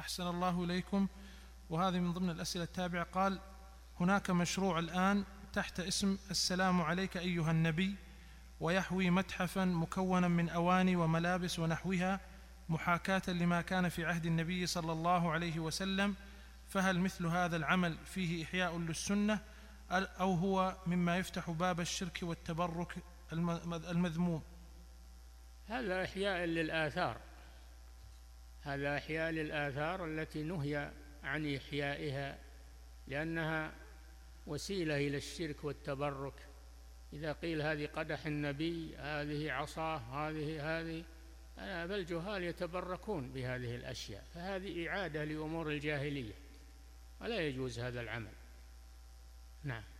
أحسن الله إليكم. وهذه من ضمن الأسئلة التابعة. قال: هناك مشروع الآن تحت اسم السلام عليك أيها النبي، ويحوي متحفا مكونا من أواني وملابس ونحوها محاكاة لما كان في عهد النبي صلى الله عليه وسلم، فهل مثل هذا العمل فيه إحياء للسنة أو هو مما يفتح باب الشرك والتبرك المذموم؟ هذا إحياء للآثار، هذا إحياء للآثار التي نهي عن إحيائها، لأنها وسيلة إلى الشرك والتبرك. إذا قيل هذه قدح النبي، هذه عصاه، هذه فالجهال يتبركون بهذه الأشياء، فهذه إعادة لأمور الجاهلية ولا يجوز هذا العمل. نعم.